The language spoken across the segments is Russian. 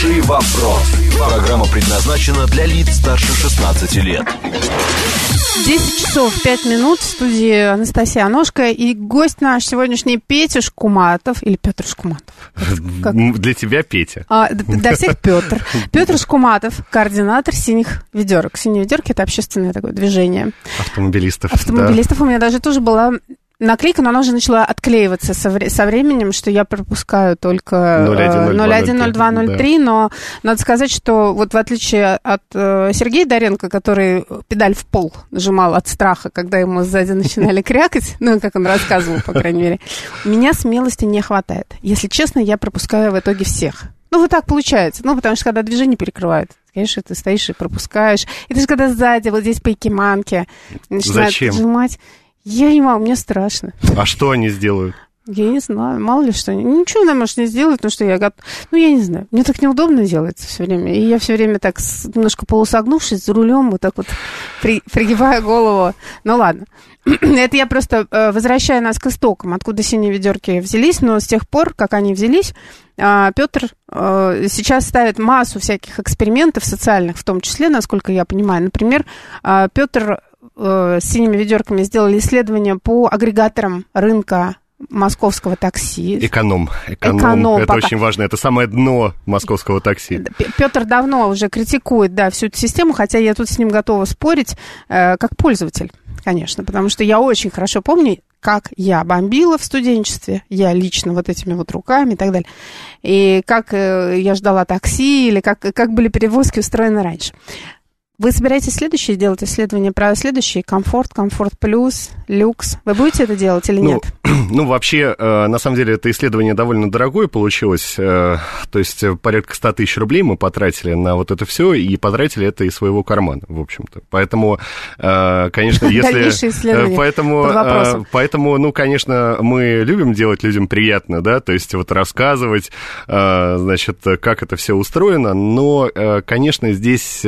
Хороший вопрос. Программа предназначена для лиц старше 16 лет. 10 часов 5 минут. В студии Анастасия Аношка. И гость наш сегодняшний Петя Шкуматов. Или Петр Шкуматов. Как? Для тебя Петя. Для всех Петр. Петр Шкуматов, координатор «Синих ведерок». «Синие ведерки» — это общественное такое движение. Автомобилистов. Да. У меня даже тоже была наклейка, но она уже начала отклеиваться со временем, что я пропускаю только 01, 02, 03, но надо сказать, что вот в отличие от Сергея Доренко, который педаль в пол нажимал от страха, когда ему сзади начинали крякать, ну, как он рассказывал, по крайней мере, у меня смелости не хватает. Если честно, я пропускаю в итоге всех. Ну, вот так получается. Ну, потому что когда движение перекрывает, конечно, ты стоишь и пропускаешь. И ты же когда сзади, вот здесь по Якиманке, начинают нажимать. Я не могу, мне страшно. А что они сделают? Я не знаю, мало ли что. Ничего она, может, не сделает, потому что я готова. Ну, я не знаю. Мне так неудобно делается все время. И я все время так, немножко полусогнувшись за рулем, вот так вот пригибаю голову. Ну, ладно. Это я просто возвращаю нас к истокам, откуда синие ведерки взялись. Но с тех пор, как они взялись, Петр сейчас ставит массу всяких экспериментов социальных, в том числе, насколько я понимаю. Например, Петр с «Синими ведерками» сделали исследование по агрегаторам рынка московского такси. Эконом. Это пока очень важно. Это самое дно московского такси. Петр давно уже критикует, да, всю эту систему, хотя я тут с ним готова спорить, как пользователь, конечно, потому что я очень хорошо помню, как я бомбила в студенчестве, я лично вот этими вот руками и так далее, и как я ждала такси, или как были перевозки устроены раньше. Вы собираетесь следующее делать исследование про следующий? Комфорт плюс, люкс. Вы будете это делать или нет? Ну, вообще, на самом деле, это исследование довольно дорогое получилось. То есть порядка 100 тысяч рублей мы потратили на вот это все, и потратили это из своего кармана, в общем-то. Поэтому, конечно, если... Дальнейшее исследование под вопросом. Поэтому, ну, конечно, мы любим делать людям приятно, да, то есть вот рассказывать, значит, как это все устроено, но, конечно, здесь...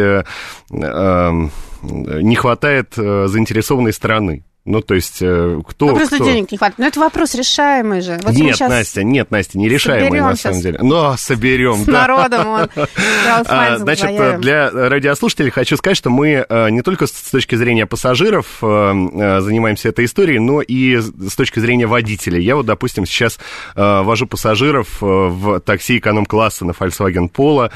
не хватает заинтересованной стороны. Ну, то есть, кто... просто денег не хватает. Но это вопрос решаемый же. Вот нет, Настя, не решаемый, на самом деле. Но соберем, да. С народом он. Значит, для радиослушателей хочу сказать, что мы не только с точки зрения пассажиров занимаемся этой историей, но и с точки зрения водителей. Я вот, допустим, сейчас вожу пассажиров в такси эконом-класса на Volkswagen Polo.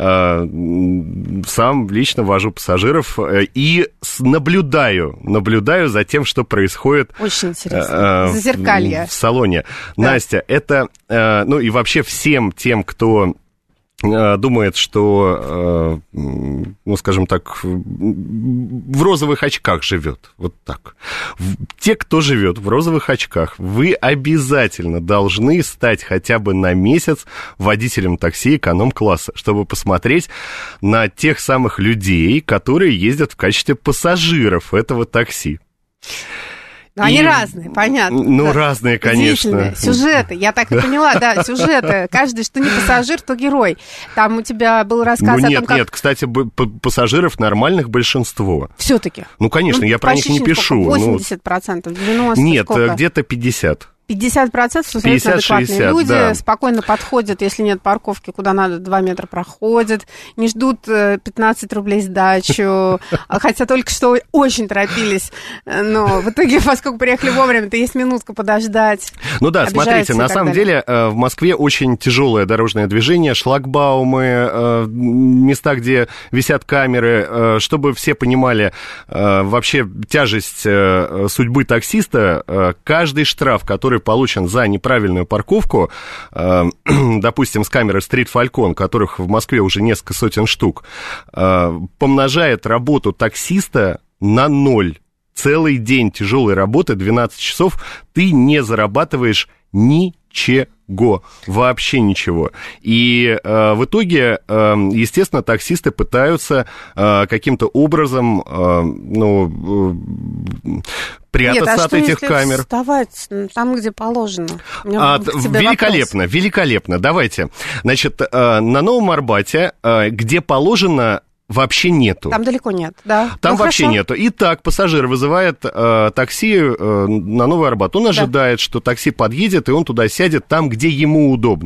Сам лично вожу пассажиров и наблюдаю за тем, что происходит очень интересно. Зазеркалье в салоне. Да. Настя, это, ну и вообще всем тем, кто думает, что, ну, скажем так, в розовых очках живет, вот так. Те, кто живет в розовых очках, вы обязательно должны стать хотя бы на месяц водителем такси эконом-класса, чтобы посмотреть на тех самых людей, которые ездят в качестве пассажиров этого такси. Но они разные, понятно. Ну, да. Разные, конечно. Сюжеты, я так и поняла, да, сюжеты. Каждый, что не пассажир, то герой. Там у тебя был рассказ о том, как... Нет, кстати, пассажиров нормальных большинство. Все-таки? Ну, конечно, я про них не пишу. 80%, 90%? Нет, сколько? где-то 50%. 50% абсолютно адекватные люди, да. Спокойно подходят, если нет парковки, куда надо, 2 метра проходят, не ждут 15 рублей сдачу, хотя только что очень торопились, но в итоге, поскольку приехали вовремя, то есть минутку подождать. Ну да, смотрите, на самом деле в Москве очень тяжелое дорожное движение, шлагбаумы, места, где висят камеры, чтобы все понимали вообще тяжесть судьбы таксиста, каждый штраф, который получен за неправильную парковку, допустим, с камеры Street Falcon, которых в Москве уже несколько сотен штук, помножает работу таксиста на 0. Целый день тяжелой работы, 12 часов, ты не зарабатываешь ничего, вообще ничего. И в итоге, естественно, таксисты пытаются каким-то образом, прятаться от этих камер. Вставать там, где положено. Великолепно. Давайте. Значит, на Новом Арбате, где положено, вообще нету. Там далеко нет, да. Там вообще нету. Итак, пассажир вызывает такси на Новый Арбат. Он ожидает, что такси подъедет, и он туда сядет там, где ему удобно.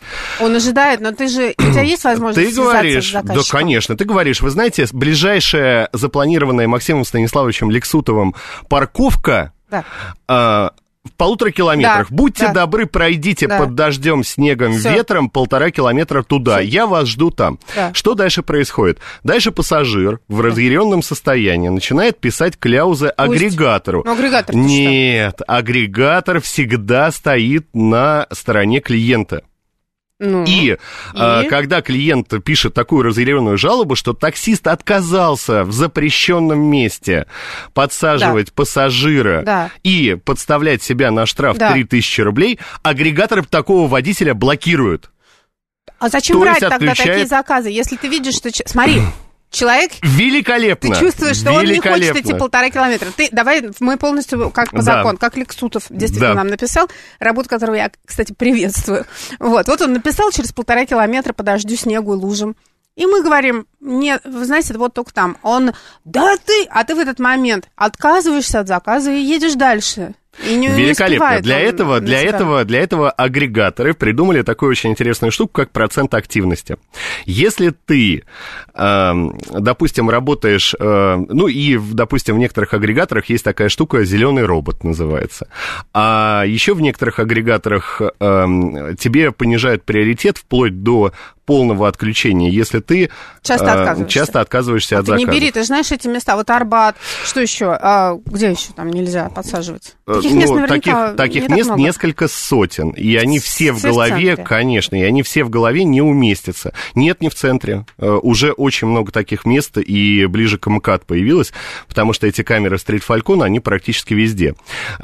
Он ожидает, но ты же... У тебя есть возможность связаться с заказчиком? Да, конечно. Ты говоришь, вы знаете, ближайшая запланированная Максимом Станиславовичем Лексутовым парковка... Да. В 1,5 километрах. Да, будьте добры, пройдите под дождем, снегом, ветром 1,5 километра туда. Я вас жду там. Да. Что дальше происходит? Дальше пассажир в разъяренном состоянии начинает писать кляузы агрегатору. Но агрегатор Нет, агрегатор всегда стоит на стороне клиента. И когда клиент пишет такую разъяренную жалобу, что таксист отказался в запрещенном месте подсаживать пассажира и подставлять себя на штраф 3000 рублей, агрегатор такого водителя блокирует. А зачем брать тогда такие заказы, если ты видишь, что... Смотри... Человек... Великолепно! Ты чувствуешь, что он не хочет идти 1,5 километра. Давай, мы полностью, как по закону, как Лексутов действительно нам написал, работу, которую я, кстати, приветствую. Вот он написал через 1,5 километра по дождю, снегу и лужам. И мы говорим, нет, вы знаете, вот только там. Он, а ты в этот момент отказываешься от заказа и едешь дальше. Великолепно. Для этого агрегаторы придумали такую очень интересную штуку, как процент активности. Если ты, допустим, работаешь, допустим, в некоторых агрегаторах есть такая штука, зеленый робот называется. А еще в некоторых агрегаторах тебе понижают приоритет вплоть до полного отключения, если ты часто отказываешься от заказа. Ты не бери, ты знаешь эти места, вот Арбат, что еще, где еще там нельзя подсаживать? Таких мест несколько сотен, и они все в голове, конечно, и они все в голове не уместятся. Нет, не в центре. Уже очень много таких мест, и ближе к МКАД появилось, потому что эти камеры Street Falcon, они практически везде.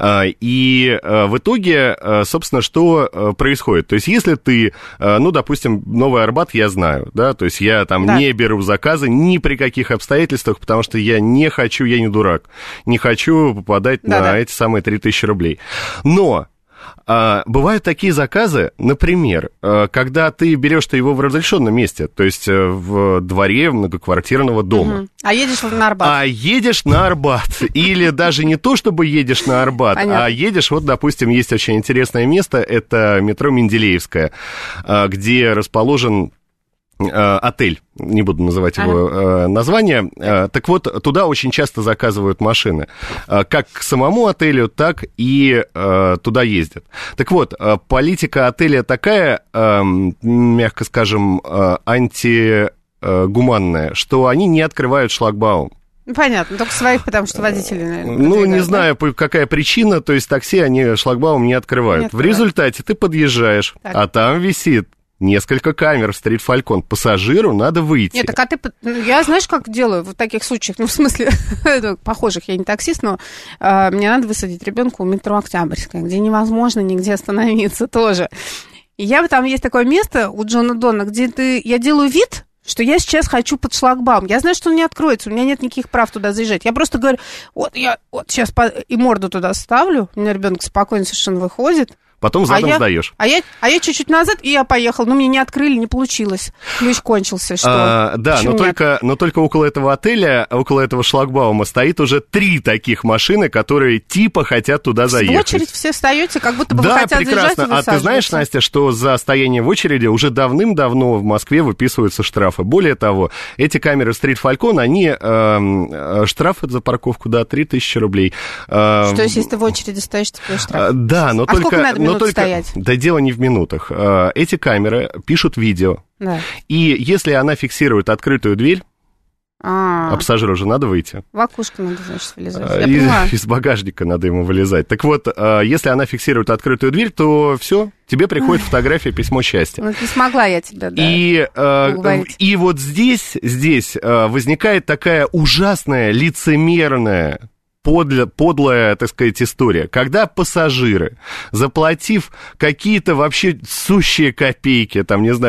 И в итоге, собственно, что происходит? То есть, если ты, допустим, Новый Арбат я знаю, да, то есть я там не беру заказы ни при каких обстоятельствах, потому что я не хочу, я не дурак, не хочу попадать на эти самые 3000 рублей. Но бывают такие заказы, например, когда ты берешь его в разрешенном месте, то есть в дворе многоквартирного дома. А едешь на Арбат. Или даже не то, чтобы едешь на Арбат, а едешь, вот, допустим, есть очень интересное место, это метро Менделеевская, где расположен отель, не буду называть его название. Так вот, туда очень часто заказывают машины. Как к самому отелю, так и туда ездят. Так вот, политика отеля такая, мягко скажем, антигуманная, что они не открывают шлагбаум. Понятно, только своих, потому что водители, наверное, не знаю, какая причина, то есть такси они шлагбаум не открывают. В результате ты подъезжаешь, а там висит несколько камер в Street Falcon. Пассажиру надо выйти. Нет, так я, знаешь, как делаю в таких случаях? В смысле, похожих, я не таксист, но мне надо высадить ребенка у метро Октябрьская, где невозможно нигде остановиться тоже. И там есть такое место у Джона Донна, где я делаю вид, что я сейчас хочу под шлагбаум. Я знаю, что он не откроется, у меня нет никаких прав туда заезжать. Я просто говорю, я сейчас и морду туда ставлю, у меня ребенок спокойно совершенно выходит. Потом задом сдаешь. А я чуть-чуть назад, и я поехал. Но мне не открыли, не получилось. Ключ кончился, что? Но только около этого отеля, около этого шлагбаума стоит уже 3 таких машины, которые типа хотят туда заехать. В очередь все встаете, как будто бы вы хотят заезжать и высаживаться. А ты знаешь, Настя, что за стояние в очереди уже давным-давно в Москве выписываются штрафы. Более того, эти камеры Street Falcon, они штрафы за парковку, 3000 рублей. Что если ты в очереди стоишь, тебе штраф? Да, но только... Сколько надо минут стоять? Да дело не в минутах. Эти камеры пишут видео. Да. И если она фиксирует открытую дверь, а пассажиру же надо выйти. В окошко надо, значит, вылезать. Из багажника надо ему вылезать. Так вот, если она фиксирует открытую дверь, то все, тебе приходит фотография, письмо счастья. Ну, не смогла я тебя, И вот здесь возникает такая ужасная, лицемерная, подлая, так сказать, история. Когда пассажиры, заплатив какие-то вообще сущие копейки,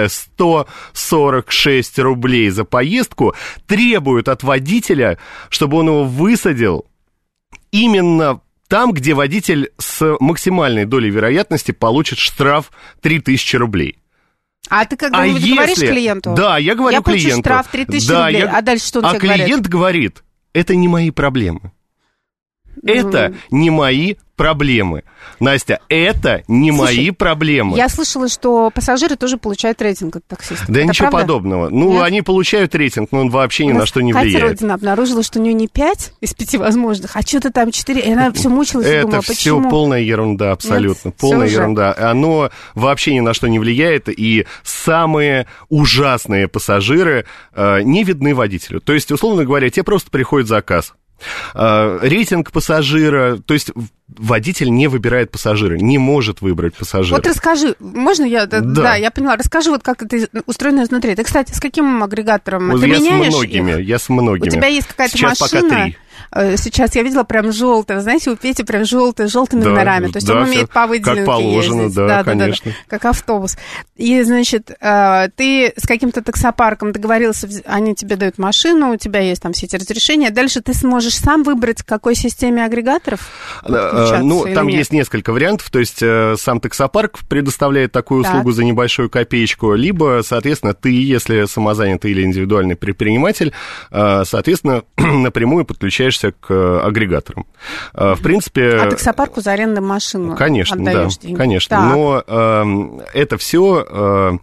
146 рублей за поездку, требуют от водителя, чтобы он его высадил именно там, где водитель с максимальной долей вероятности получит штраф 3000 рублей. А ты говоришь клиенту? Да, я говорю клиенту. Я получу штраф 3000 рублей, а дальше что он тебе говорит? А клиент говорит, это не мои проблемы. Это не мои проблемы. Настя, это не мои проблемы. Я слышала, что пассажиры тоже получают рейтинг от таксистов. Да это ничего правда? Подобного. Ну, нет? Они получают рейтинг, но он вообще ни на что не влияет. Катя Родина обнаружила, что у нее не 5 из 5 возможных, а что-то там 4. И она все мучилась и думала, почему? Это все полная ерунда, абсолютно. Нет? Полная ерунда. Оно вообще ни на что не влияет, и самые ужасные пассажиры не видны водителю. То есть, условно говоря, тебе просто приходит заказ. Рейтинг пассажира, то есть водитель не выбирает пассажира, не может выбрать пассажира. Вот расскажи, можно я? Да, я поняла. Расскажи, вот как это устроено изнутри. Ты, кстати, с каким агрегатором? Вот ты меняешь я с многими. У тебя есть какая-то сейчас машина? Пока 3. Сейчас я видела прям желтое, знаете, у Пети прям желтыми номерами, то есть он умеет по выделенке как положено, ездить. Да, конечно. Как автобус. И, значит, ты с каким-то таксопарком договорился, они тебе дают машину, у тебя есть там все эти разрешения, дальше ты сможешь сам выбрать, к какой системе агрегаторов Ну, там есть несколько вариантов, то есть сам таксопарк предоставляет такую услугу за небольшую копеечку, либо, соответственно, ты, если самозанятый или индивидуальный предприниматель, соответственно, напрямую подключаешься к агрегаторам. В принципе... А таксопарку за аренду машину конечно, отдаешь да, деньги? конечно. Так. Но это все,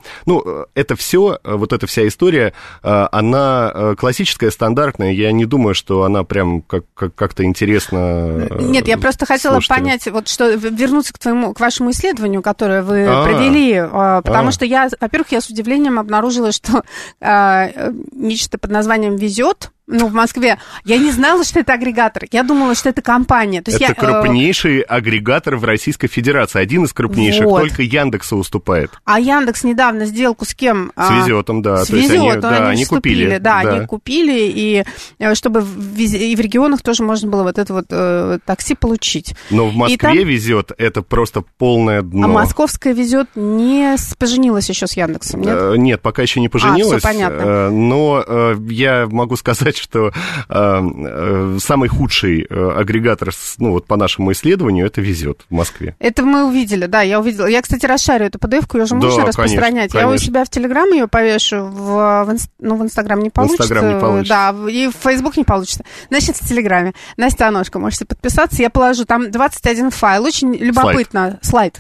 вот эта вся история, она классическая, стандартная. Я не думаю, что она прям как-то интересно. Нет, я просто хотела понять, вот что вернуться к вашему исследованию, которое вы провели, потому что во-первых, я с удивлением обнаружила, что нечто под названием «Везет», в Москве. Я не знала, что это агрегатор. Я думала, что это компания. То есть это крупнейший агрегатор в Российской Федерации. Один из крупнейших. Вот. Только Яндексу уступает. А Яндекс недавно сделку с кем? С Везетом, да. С Везетом. Они купили. Да, они купили. И чтобы и в регионах тоже можно было вот это вот такси получить. Но в Москве Везет это просто полное дно. А московская Везет не поженилась еще с Яндексом, нет? Нет, пока еще не поженилась. Все понятно. Но я могу сказать, что самый худший агрегатор, по нашему исследованию, это Везет в Москве. Это мы увидели, да, я увидела. Я, кстати, расшарю эту PDF-ку, ее же можно распространять. Конечно. Я у себя в Телеграм ее повешу, в Инстаграм не получится. В Инстаграм не получится. Да, и в Фейсбук не получится. Значит, в Телеграме. Настя Аношка, можете подписаться. Я положу там 21 файл. Очень любопытно. Слайд.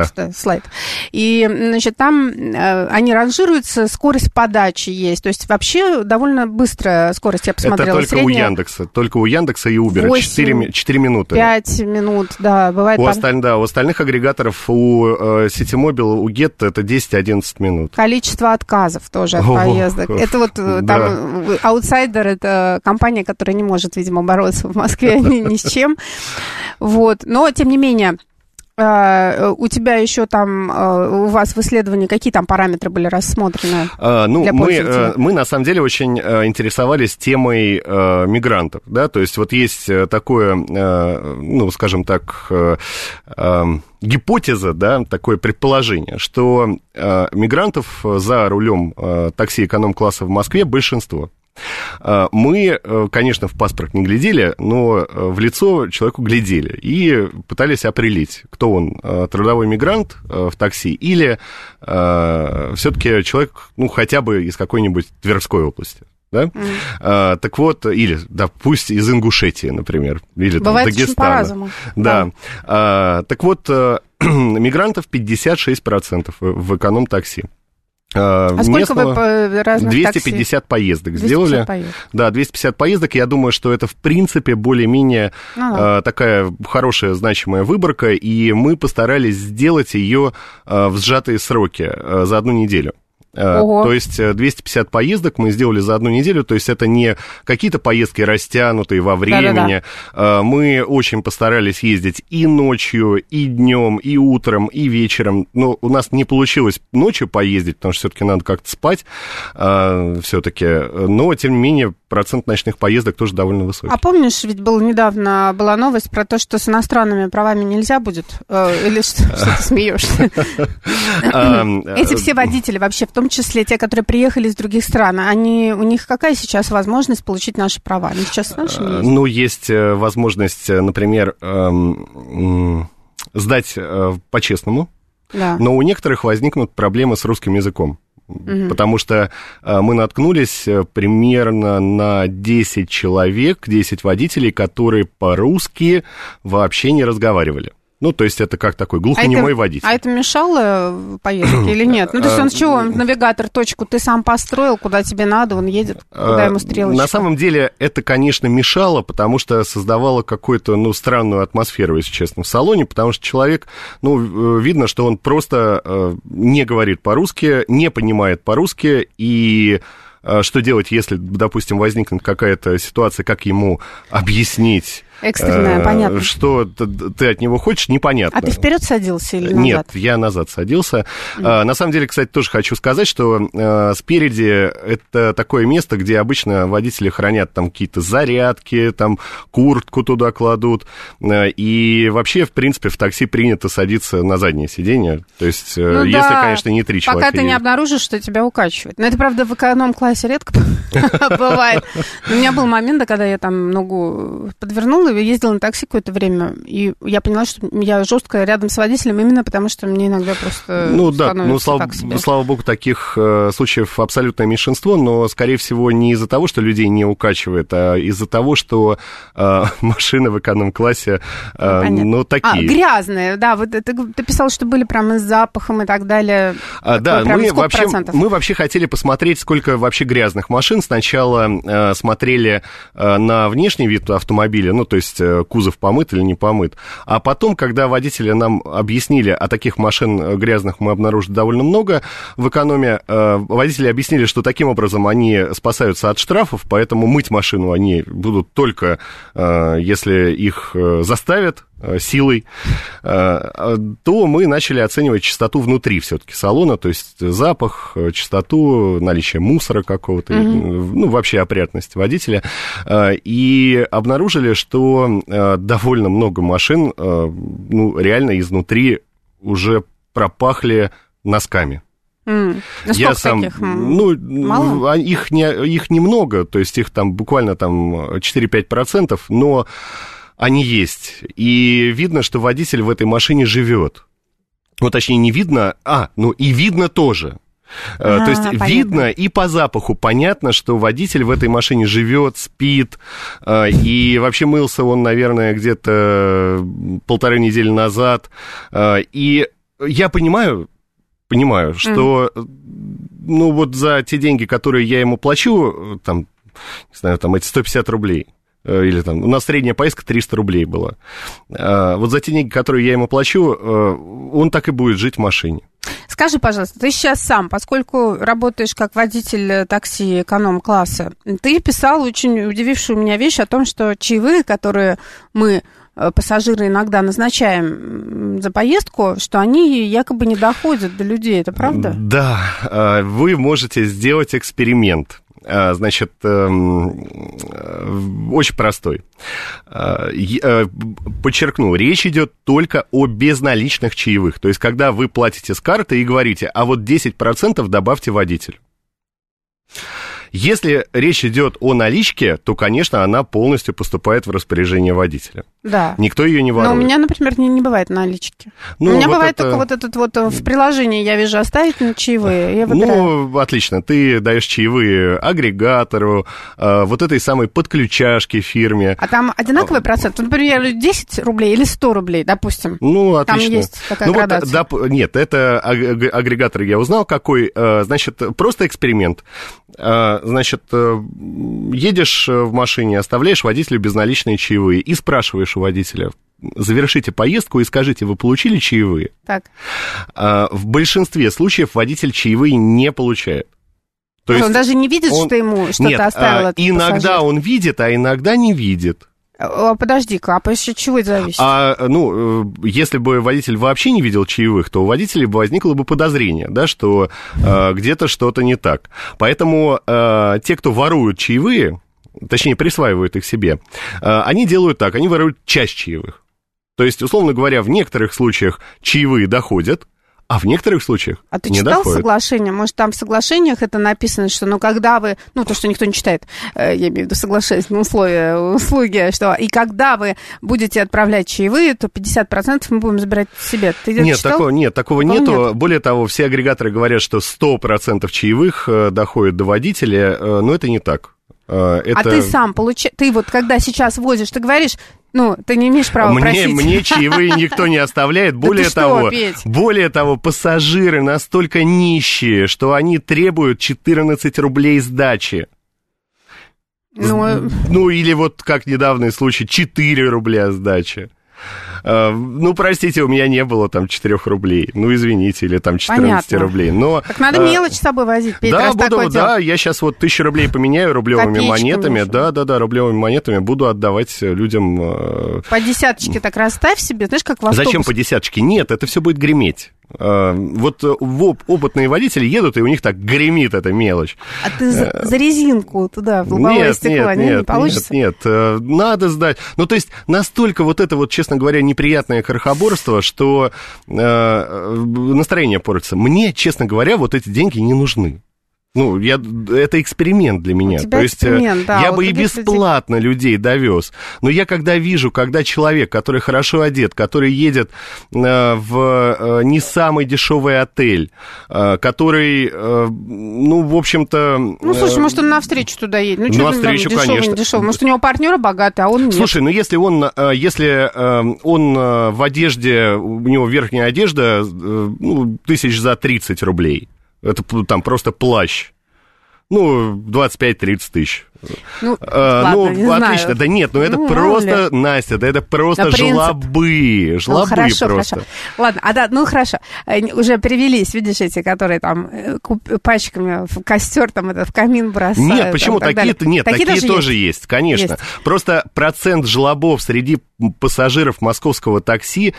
И, значит, там они ранжируются, скорость подачи есть. То есть вообще довольно быстрая скорость. Я посмотрела. Это только у Яндекса. Только у Яндекса и Uber. 4 минуты. 5 минут, да. Бывает у остальных агрегаторов, у Ситимобил, у Get это 10-11 минут. Количество отказов тоже от поездок. Это вот там Outsider, это компания, которая не может, видимо, бороться в Москве ни с чем. Вот. Но, тем не менее, у тебя еще там, у вас в исследовании какие там параметры были рассмотрены для пользователя? Мы на самом деле очень интересовались темой мигрантов, да, то есть вот есть такое, скажем так, гипотеза, да, такое предположение, что мигрантов за рулем такси эконом-класса в Москве большинство. Мы, конечно, в паспорт не глядели, но в лицо человеку глядели и пытались определить, кто он, трудовой мигрант в такси или все-таки человек, хотя бы из какой-нибудь Тверской области. Да? Так вот, или, пусть из Ингушетии, например, или бывает Дагестана. Очень по-разному. Да. Так вот, мигрантов 56% в эконом-такси. А сколько вы по разных 250 такси? поездок 250 сделали. Поездок. Да, 250 поездок. Я думаю, что это, в принципе, более-менее такая хорошая, значимая выборка, и мы постарались сделать ее в сжатые сроки за 1 неделю. Ого. То есть 250 поездок мы сделали за 1 неделю, то есть это не какие-то поездки растянутые во времени. Да-да-да. Мы очень постарались ездить и ночью, и днем, и утром, и вечером. Но у нас не получилось ночью поездить, потому что все-таки надо как-то спать все-таки. Но, тем не менее, процент ночных поездок тоже довольно высокий. А помнишь, ведь недавно была новость про то, что с иностранными правами нельзя будет? Или что ты смеешься? Эти все водители вообще, в том числе те, которые приехали из других стран, у них какая сейчас возможность получить наши права? Они сейчас с нашими есть? Есть возможность, например, сдать по-честному, но у некоторых возникнут проблемы с русским языком. Потому что мы наткнулись примерно на 10 человек, 10 водителей, которые по-русски вообще не разговаривали. Ну, то есть это как такой глухонемой водитель. А это мешало поездке или нет? Ну, то есть он с чего? Он навигатор, точку ты сам построил, куда тебе надо, он едет, куда ему стрелочка? На самом деле это, конечно, мешало, потому что создавало какую-то, странную атмосферу, если честно, в салоне, потому что человек, видно, что он просто не говорит по-русски, не понимает по-русски, и... Что делать, если, допустим, возникнет какая-то ситуация, как ему объяснить? Экстренная, понятно. Что ты от него хочешь, непонятно. А ты вперед садился или назад? Нет, я назад садился. На самом деле, кстати, тоже хочу сказать, что спереди это такое место, где обычно водители хранят там какие-то зарядки, там куртку туда кладут. И вообще, в принципе, в такси принято садиться на заднее сиденье. То есть, если, конечно, не 3 человека. Пока ты не обнаружишь, что тебя укачивает. Но это, правда, в эконом-классе редко бывает. У меня был момент, когда я там ногу подвернула, ездила на такси какое-то время, и я поняла, что я жестко рядом с водителем, именно потому что мне иногда просто слава богу, таких случаев абсолютное меньшинство, но, скорее всего, не из-за того, что людей не укачивает, а из-за того, что машины в эконом-классе, такие. Грязные, да, вот ты писал, что были прямо с запахом и так далее. Да, мы вообще хотели посмотреть, сколько вообще грязных машин. Сначала смотрели на внешний вид автомобиля, то есть кузов помыт или не помыт. А потом, когда водители нам объяснили, а таких машин грязных мы обнаружили довольно много в экономе, водители объяснили, что таким образом они спасаются от штрафов, поэтому мыть машину они будут только, если их заставят силой, то мы начали оценивать чистоту внутри все-таки салона, то есть запах, чистоту, наличие мусора какого-то, вообще опрятность водителя, и обнаружили, что довольно много машин, реально изнутри уже пропахли носками. Я сам, таких? Мало? Их немного, то есть их там буквально 4-5%, но они есть. И видно, что водитель в этой машине живет. Точнее, не видно, и видно тоже. То есть понятно. Видно и по запаху понятно, что водитель в этой машине живет, спит, и вообще мылся он, наверное, где-то 1,5 недели назад. И я понимаю, что, за те деньги, которые я ему плачу, эти 150 рублей, или у нас средняя поездка 300 рублей была. Вот за те деньги, которые я ему плачу, он так и будет жить в машине. Скажи, пожалуйста, ты сейчас сам, поскольку работаешь как водитель такси эконом-класса, ты писал очень удивившую меня вещь о том, что чаевые, которые мы, пассажиры, иногда назначаем за поездку, что они якобы не доходят до людей. Это правда? Да, вы можете сделать эксперимент. Значит, очень простой. Подчеркну, речь идет только о безналичных чаевых. То есть, когда вы платите с карты и говорите, а вот 10% добавьте водителю. Если речь идет о наличке, то, конечно, она полностью поступает в распоряжение водителя. Да. Никто ее не ворует. Но у меня, например, не бывает налички. У меня бывает только в приложении я вижу оставить на чаевые, я выбираю. Отлично. Ты даешь чаевые агрегатору, вот этой самой подключашке фирме. А там одинаковый процент? Например, 10 рублей или 100 рублей, допустим. Отлично. Там есть такая градация. Нет, это агрегатор я узнал какой. Значит, просто эксперимент. Значит, едешь в машине, оставляешь водителю безналичные чаевые и спрашиваешь у водителя, завершите поездку и скажите, вы получили чаевые? Так. В большинстве случаев водитель чаевые не получает. То есть он даже не видит, что ему что-то оставил этот иногда пассажир. Он видит, а иногда не видит. Подожди-ка, а после чего это зависит? Если бы водитель вообще не видел чаевых, то у водителя бы возникло бы подозрение, да, что где-то что-то не так. Поэтому те, кто воруют чаевые, точнее, присваивают их себе, они делают так, они воруют часть чаевых. То есть, условно говоря, в некоторых случаях чаевые доходят, А в некоторых случаях А ты не читал доходит. соглашение? Может, там в соглашениях это написано, что, когда вы... то, что никто не читает, я имею в виду соглашение на услуги, что и когда вы будете отправлять чаевые, то 50% мы будем забирать себе. Ты это читал? Такого нету. Нет. Более того, все агрегаторы говорят, что 100% чаевых доходит до водителя, но это не так. А ты сам получаешь... Ты когда сейчас возишь, ты говоришь... ты не имеешь права просить. Мне чаевые никто не оставляет. Более того, пассажиры настолько нищие, что они требуют 14 рублей сдачи. Или как недавний случай, 4 рубля сдачи. Простите, у меня не было там 4 рублей. Извините, или там 14 Понятно. рублей. Но, так надо мелочь с собой возить. Я сейчас 1000 рублей поменяю рублевыми монетами. Да, рублевыми монетами буду отдавать людям. По десяточке так расставь себе, знаешь, как в автобус. Зачем по десяточке? Нет, это все будет греметь. Опытные водители едут, и у них так гремит эта мелочь. А ты за резинку туда, в лобовое стекло, не получится? Нет, надо сдать. То есть, настолько это честно говоря, неприятное крохоборство, что настроение портится. Мне, честно говоря, эти деньги не нужны. Это эксперимент для меня. То есть я бы и бесплатно людей довез. Но я когда вижу, когда человек, который хорошо одет, который едет в не самый дешевый отель, который, в общем-то... слушай, может, он навстречу туда едет? Навстречу, конечно. Не дешевый. Может, у него партнеры богатые, а он нет. Слушай, если он в одежде, у него верхняя одежда, 30 рублей. Это там просто плащ. 25-30 тысяч. Ладно, отлично. знаю. Да нет, это просто, Настя, это просто жлобы. Жлобы хорошо, просто. Хорошо. Ладно, хорошо. Уже перевелись, видишь, эти, которые там пачками в костер, в камин бросают. Нет, почему? Такие тоже есть, конечно. Есть. Просто процент жлобов среди пассажиров московского такси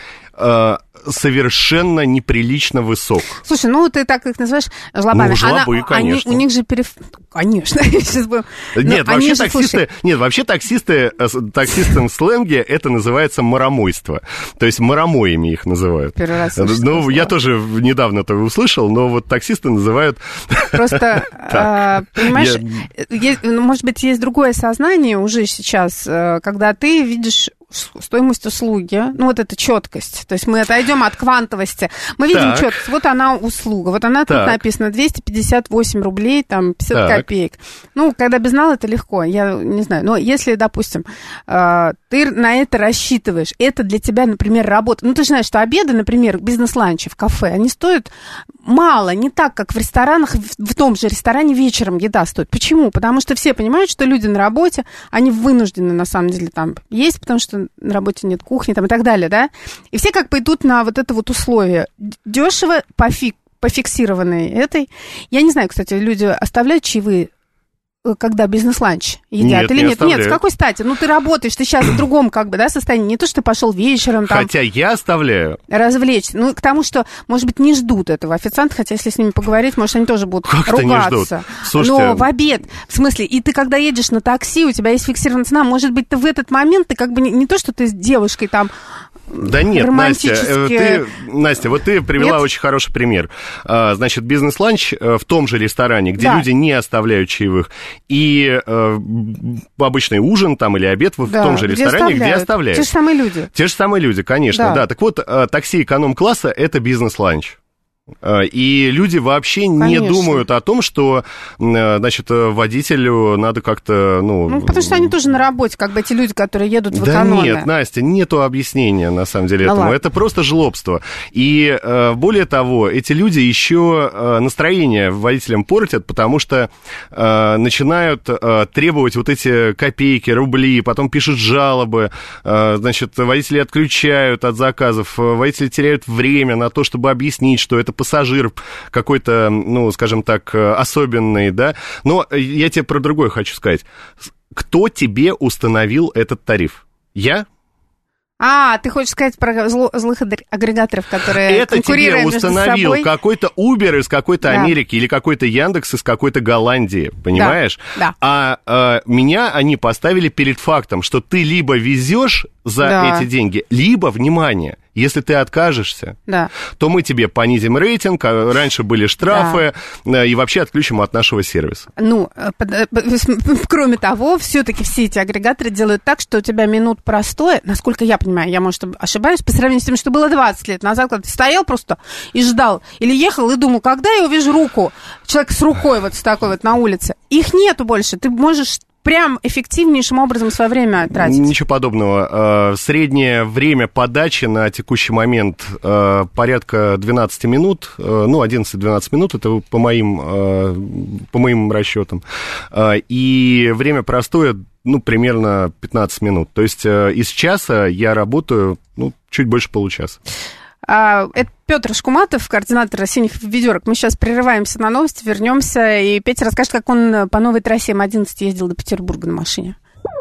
совершенно неприлично высок. Слушай, ты так их называешь жлобами. Жлобы, конечно. У них же Конечно, сейчас будем... Нет, вообще таксисты, таксистам в сленге это называется маромойство. То есть маромоями их называют. Первый раз я тоже недавно это услышал, но таксисты называют... Просто, понимаешь, может быть, есть другое сознание уже сейчас, когда ты видишь стоимость услуги, эта четкость. То есть мы отойдем от квантовости. Мы видим четкость. Вот она услуга. Вот она тут написано 258 рублей, 50 копеек. Когда безнал, это легко. Я не знаю. Но если, допустим, ты на это рассчитываешь, это для тебя, например, работа. Ты же знаешь, что обеды, например, бизнес-ланчи в кафе, они стоят мало, не так, как в ресторанах, в том же ресторане вечером еда стоит. Почему? Потому что все понимают, что люди на работе, они вынуждены, на самом деле, есть, потому что на работе нет кухни, и так далее, да? И все идут на это условие. Дешево, пофиксированные этой. Я не знаю, кстати, люди оставляют чаевые, когда бизнес-ланч едят или нет? Нет, с какой стати? Ты работаешь, ты сейчас в другом состоянии. Не то, что ты пошел вечером Хотя я оставляю. Развлечься. К тому, что, может быть, не ждут этого официанта, хотя если с ними поговорить, может, они тоже будут ругаться. Не ждут? Слушайте... Но в обед, в смысле, и ты, когда едешь на такси, у тебя есть фиксированная цена, может быть, ты в этот момент, ты не то, что ты с девушкой Да нет, Настя, ты привела очень хороший пример. Значит, бизнес-ланч в том же ресторане, где люди не оставляют чаевых, и обычный ужин или обед в том же ресторане, где оставляют. Те же самые люди. Те же самые люди, конечно, да. Так вот, такси эконом-класса – это бизнес-ланч. И люди вообще не думают о том, что, водителю надо как-то, потому что они тоже на работе, эти люди, которые едут в экономе. Да нет, Настя, нету объясения, на самом деле, этому. Ладно. Это просто жлобство. И, более того, эти люди еще настроение водителям портят, потому что начинают требовать эти копейки, рубли, потом пишут жалобы, водители отключают от заказов, водители теряют время на то, чтобы объяснить, что это пассажир какой-то, скажем так, особенный, да. Но я тебе про другое хочу сказать. Кто тебе установил этот тариф? Я? Ты хочешь сказать про злых агрегаторов, которые конкурируют между собой? Это тебе установил какой-то Uber из какой-то Америки или какой-то Яндекс из какой-то Голландии, понимаешь? Да. А меня они поставили перед фактом, что ты либо везешь за эти деньги, либо, внимание, Если ты откажешься, то мы тебе понизим рейтинг, раньше были штрафы, и вообще отключим от нашего сервиса. Ну, кроме того, все-таки все эти агрегаторы делают так, что у тебя минут простоя, насколько я понимаю, я, может, ошибаюсь, по сравнению с тем, что было 20 лет назад, когда ты стоял просто и ждал, или ехал и думал, когда я увижу руку, человек с рукой вот с такой вот на улице. Их нету больше, ты можешь прям эффективнейшим образом свое время тратить. Ничего подобного. Среднее время подачи на текущий момент порядка 12 минут, 11-12 минут, это по моим расчетам. И время простоя, примерно 15 минут. То есть из часа я работаю, чуть больше получаса. Это Петр Шкуматов, координатор «Синих ведерок». Мы сейчас прерываемся на новости, вернемся, и Петя расскажет, как он по новой трассе М11 ездил до Петербурга на машине.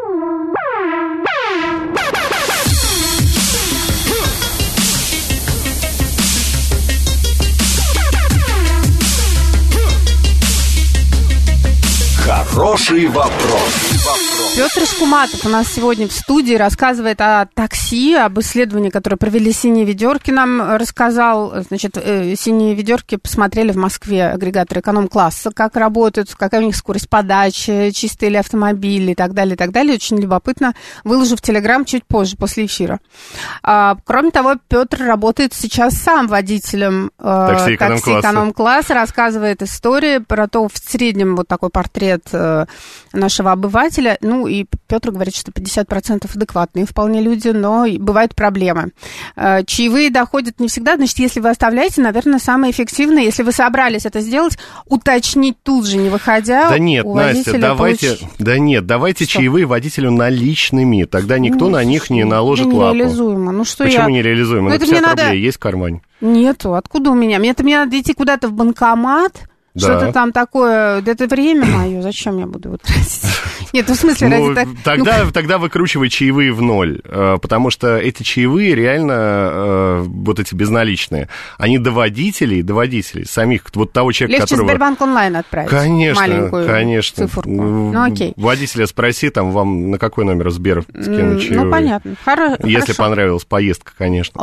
Хороший вопрос. Петр Шкуматов у нас сегодня в студии рассказывает о такси, об исследовании, которое провели «Синие ведерки», нам рассказал. Значит, «Синие ведерки» посмотрели в Москве агрегаторы эконом-класса, как работают, какая у них скорость подачи, чистые ли автомобили и так далее, и так далее. Очень любопытно. Выложу в Телеграм чуть позже, после эфира. Кроме того, Петр работает сейчас сам водителем такси эконом-класса, рассказывает истории про то, в среднем вот такой портрет нашего обывателя. И Петр говорит, что 50% адекватные вполне люди, но бывают проблемы. Чаевые доходят не всегда, значит, если вы оставляете, наверное, самое эффективное, если вы собрались это сделать, уточнить тут же, не выходя. Да нет, Настя, давайте чаевые водителю наличными, тогда никто на них не наложит лапу. Нереализуемо. Почему нереализуемо? 50 рублей есть в кармане. Нету, откуда у меня? Мне надо идти куда-то в банкомат. Да. Что-то там такое, это время мое, зачем я буду его тратить? Нет, в смысле, ради так... Тогда выкручивай чаевые в ноль, потому что эти чаевые реально, вот эти безналичные, они до водителей, самих, вот того человека, легче которого... Сбербанк онлайн отправить. Конечно. Циферку. Окей. Водителя спроси, там, вам на какой номер Сбер скинуть чаевые. Понятно. Если понравилась поездка, конечно.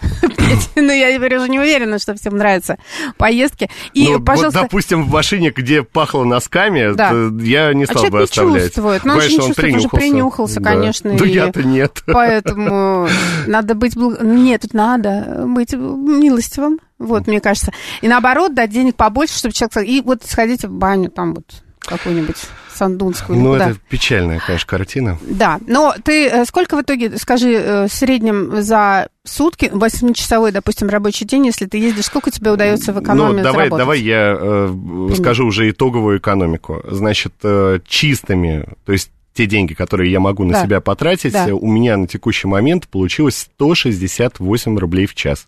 Я теперь уже не уверена, что всем нравятся поездки. И, пожалуйста... Допустим, в машине, где пахло носками, я не стал бы оставлять. Чувствует. Но он уже принюхался, конечно. Да я-то нет. Поэтому надо быть... Нет, тут надо быть милостивым, вот, мне кажется. И наоборот, дать денег побольше, чтобы человек... И вот сходить в баню, там вот какую-нибудь сандунскую. Это печальная, конечно, картина. Да, но ты сколько в итоге, скажи, в среднем за сутки, 8-часовой, допустим, рабочий день, если ты ездишь, сколько тебе удается в экономии заработать? Давай я скажу уже итоговую экономику. Значит, чистыми, то есть те деньги, которые я могу на себя потратить, у меня на текущий момент получилось 168 рублей в час.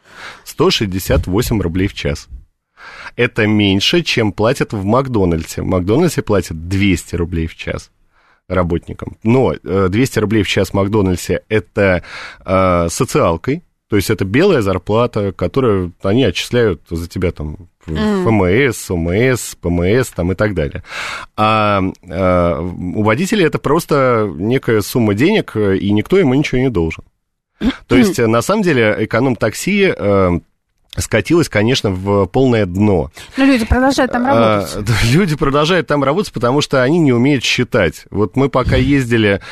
168 рублей в час. Это меньше, чем платят в Макдональдсе. В Макдональдсе платят 200 рублей в час работникам. Но 200 рублей в час в Макдональдсе – это социалкой, то есть это белая зарплата, которую они отчисляют за тебя там ФМС, ОМС, ПМС там, и так далее. А у водителей это просто некая сумма денег, и никто ему ничего не должен. То есть, на самом деле, эконом-такси... скатилась, конечно, в полное дно. Но люди продолжают там работать. Люди продолжают там работать, потому что они не умеют считать. Вот мы пока ездили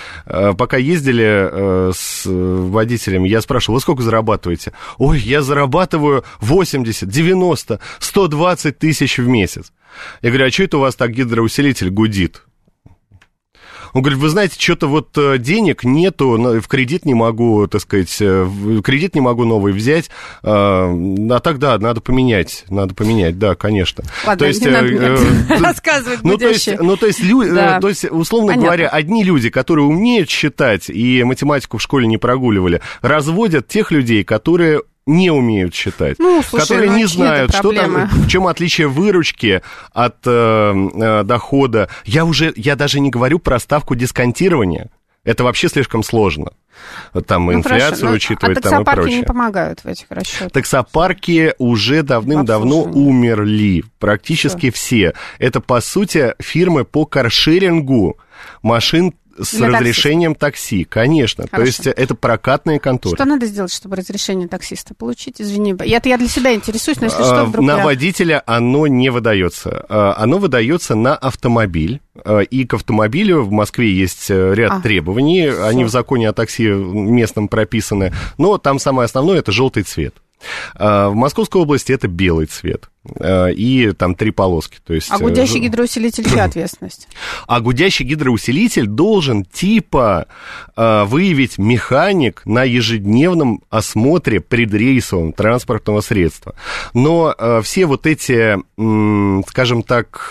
с водителями, я спрашивал, вы сколько зарабатываете? Ой, я зарабатываю 80, 90, 120 тысяч в месяц. Я говорю, а что это у вас так гидроусилитель гудит? Он говорит, вы знаете, что-то вот денег нету, в кредит не могу, так сказать, кредит не могу новый взять, а так, да, надо поменять, да, конечно. Ладно, то есть, рассказывать будущее. То есть, условно говоря, одни люди, которые умеют считать и математику в школе не прогуливали, разводят тех людей, которые... не умеют считать, которые не знают, что там, в чем отличие выручки от дохода. Я даже не говорю про ставку дисконтирования. Это вообще слишком сложно. Там инфляцию учитывать, там и прочее. А таксопарки не помогают в этих расчетах? Таксопарки уже давным-давно умерли. Практически все. Это, по сути, фирмы по каршерингу машин с разрешением такси, конечно. Хорошо. То есть это прокатные конторы. Что надо сделать, чтобы разрешение таксиста получить? Извини, я для себя интересуюсь, но если что, вдруг на водителя оно не выдается. Оно выдается на автомобиль. И к автомобилю в Москве есть ряд требований. Они в законе о такси местном прописаны. Но там самое основное – это желтый цвет. В Московской области это белый цвет. И там 3 полоски. То есть, гудящий гидроусилитель, чья ответственность? А гудящий гидроусилитель должен выявить механик на ежедневном осмотре предрейсового транспортного средства. Но все вот эти, скажем так,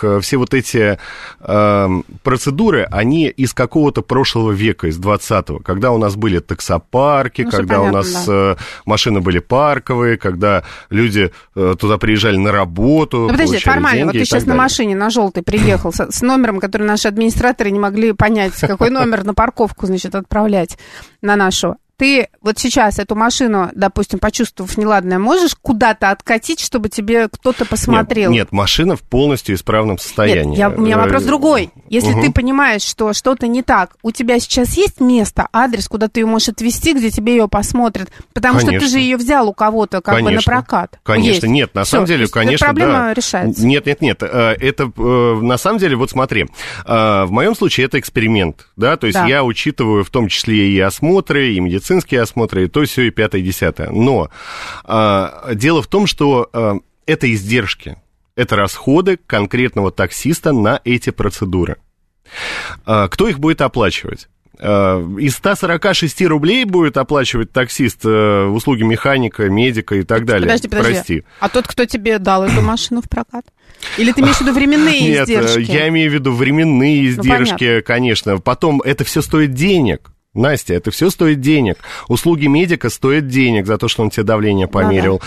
процедуры, они из какого-то прошлого века, из 20-го, когда у нас были таксопарки, когда у нас машины были парковые, когда люди туда приезжали на работу. Подожди, формально, вот ты сейчас на машине, на желтой приехал с номером, который наши администраторы не могли понять, какой номер на парковку, значит, отправлять на нашу. Ты вот сейчас эту машину, допустим, почувствовав неладное, можешь куда-то откатить, чтобы тебе кто-то посмотрел? Нет, машина в полностью исправном состоянии. Нет, у меня вопрос другой. Если ты понимаешь, что что-то не так, у тебя сейчас есть место, адрес, куда ты ее можешь отвезти, где тебе ее посмотрят? Потому что ты же ее взял у кого-то как бы на прокат. Конечно, нет, на самом деле, конечно, да. Проблема решается. Нет, это на самом деле, вот смотри, в моем случае это эксперимент, да, то есть я учитываю в том числе и осмотры, и медицинские осмотры, и то, все, и 5-е, и 10-е. Но дело в том, что это издержки, это расходы конкретного таксиста на эти процедуры. Кто их будет оплачивать? Из 146 рублей будет оплачивать таксист услуги механика, медика и так далее. Подожди. Прости. А тот, кто тебе дал эту машину в прокат? Или ты имеешь в виду временные издержки? Нет, я имею в виду временные издержки, конечно. Потом это все стоит денег. Настя, это все стоит денег. Услуги медика стоят денег за то, что он тебе давление померил.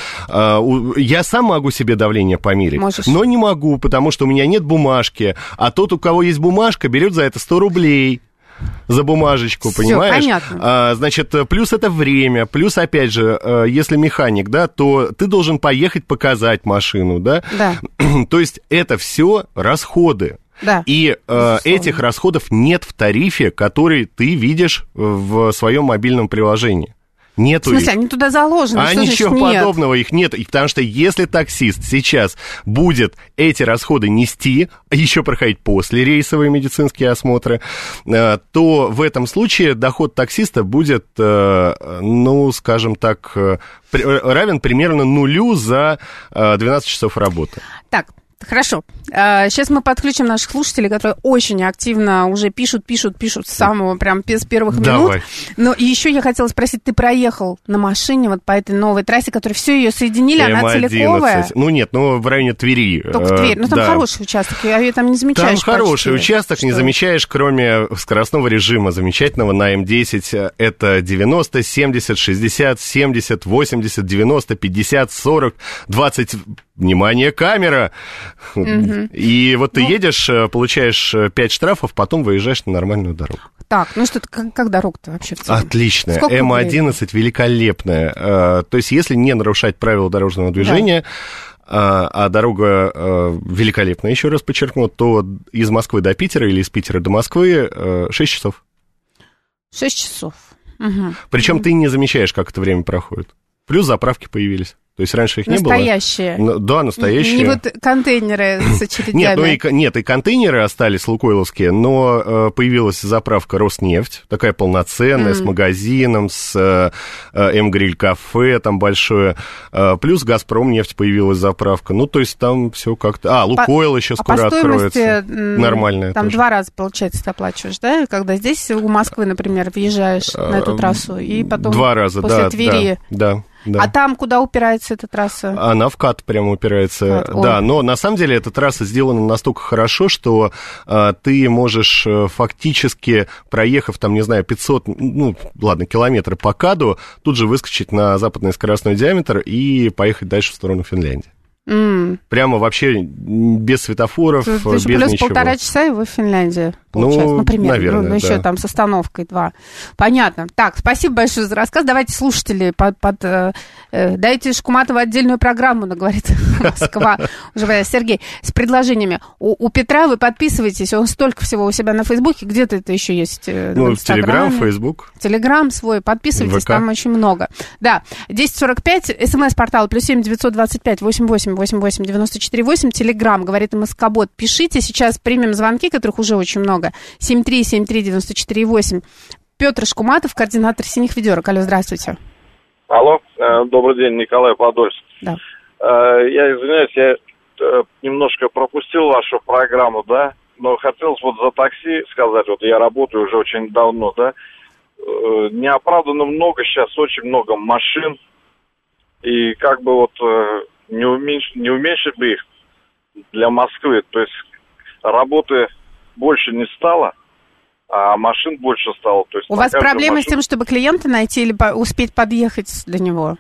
Я сам могу себе давление померить, но не могу, потому что у меня нет бумажки. А тот, у кого есть бумажка, берет за это 100 рублей. За бумажечку, всё, понимаешь? Понятно. Значит, плюс это время, плюс, опять же, если механик, да, то ты должен поехать показать машину, да? Да. То есть это все расходы. Да. И этих расходов нет в тарифе, который ты видишь в своем мобильном приложении. Нету. В смысле, они туда заложены? А ничего подобного их нет. Потому что если таксист сейчас будет эти расходы нести, еще проходить после рейсовые медицинские осмотры, то в этом случае доход таксиста будет, ну, скажем так, равен примерно нулю за 12 часов работы. Так. Хорошо. Сейчас мы подключим наших слушателей, которые очень активно уже пишут с самого, прям с первых минут. Но еще я хотела спросить, ты проехал на машине вот по этой новой трассе, которая все ее соединили, она целиковая? Ну нет, в районе Твери. Только Тверь, там хороший участок, я там не замечаешь. Там хороший участок, не замечаешь, кроме скоростного режима замечательного на М10, это 90, 70, 60, 70, 80, 90, 50, 40, 20... Внимание, камера! И вот ты едешь, получаешь 5 штрафов, потом выезжаешь на нормальную дорогу. Так, ну что, как дорога-то вообще в целом? Отличная. М11 великолепная. То есть, если не нарушать правила дорожного движения, а дорога великолепная, еще раз подчеркну, то из Москвы до Питера или из Питера до Москвы 6 часов. 6 часов. Причем ты не замечаешь, как это время проходит. Плюс заправки появились. То есть раньше их не было. Настоящие. Да, настоящие. Не вот контейнеры с очередями. Нет, и контейнеры остались лукойловские, но появилась заправка Роснефть, такая полноценная, с магазином, с М-гриль-кафе там большое. Плюс Газпром нефть появилась заправка. Ну, то есть там все как-то... Лукойл еще скоро откроется. Нормальная там тоже. 2 раза, получается, ты оплачиваешь, да? Когда здесь у Москвы, например, въезжаешь на эту трассу, и потом 2 раза, после Твери... Да. А там куда упирается эта трасса? Она в КАТ прямо упирается, да. Но на самом деле эта трасса сделана настолько хорошо, что ты можешь фактически, проехав там, не знаю, 500, километры по КАДу, тут же выскочить на западный скоростной диаметр и поехать дальше в сторону Финляндии. Прямо вообще без светофоров, без плюс ничего. Плюс 1,5 часа, и вы в Финляндии. получается, например. Наверное, ну, еще там с остановкой 2. Понятно. Так, спасибо большое за рассказ. Давайте, слушатели, дайте Шкуматову отдельную программу, говорит Москва. Уже Сергей, с предложениями. У Петра вы подписываетесь, он столько всего у себя на Фейсбуке, где-то это еще есть. Ну, в Телеграм, Фейсбук. Телеграм свой, подписывайтесь, там очень много. Да, 10:45, смс-портал +7 925 88 88 94 8, Телеграм, говорит МСК-бот. Пишите, сейчас примем звонки, которых уже очень много. 7373948. Петр Шкуматов, координатор «Синих ведерок». Алло, здравствуйте. Алло, добрый день, Николай Подольск. Да. Я извиняюсь, я немножко пропустил вашу программу, да, но хотелось вот за такси сказать, вот я работаю уже очень давно, да, неоправданно много сейчас, очень много машин, и как бы вот не уменьшить бы их для Москвы, то есть работы больше не стало, а машин больше стало. То есть у вас проблемы с тем, чтобы клиента найти или успеть подъехать до него?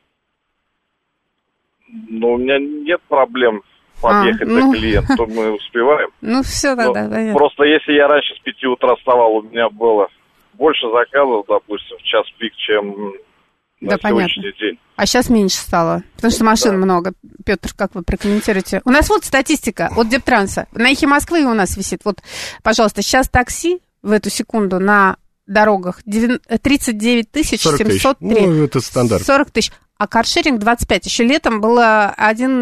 Ну, у меня нет проблем подъехать до клиента, то мы успеваем. Ну, все тогда, понятно. Просто если я раньше с 5 утра вставал, у меня было больше заказов, допустим, в час пик, чем на сегодняшний день. А сейчас меньше стало, потому что машин много. Петр, как вы прокомментируете? У нас вот статистика от Дептранса. На Эхе Москвы у нас висит. Вот, пожалуйста, сейчас такси в эту секунду на дорогах 39 703. Ну, это стандарт. 40 тысяч. А каршеринг 25. Еще летом было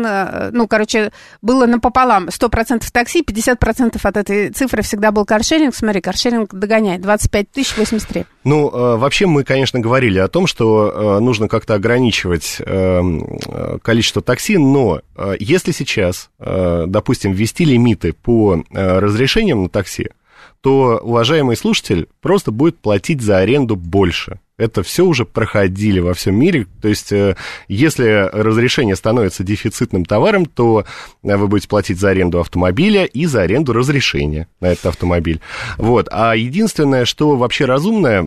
было напополам. 100% такси, 50% от этой цифры всегда был каршеринг. Смотри, каршеринг догоняет. 25 083. Ну, вообще мы, конечно, говорили о том, что нужно как-то ограничивать количество такси, но если сейчас, допустим, ввести лимиты по разрешениям на такси, то уважаемый слушатель просто будет платить за аренду больше. Это все уже проходили во всем мире. То есть, если разрешение становится дефицитным товаром, то вы будете платить за аренду автомобиля и за аренду разрешения на этот автомобиль. Вот. А единственное, что вообще разумное,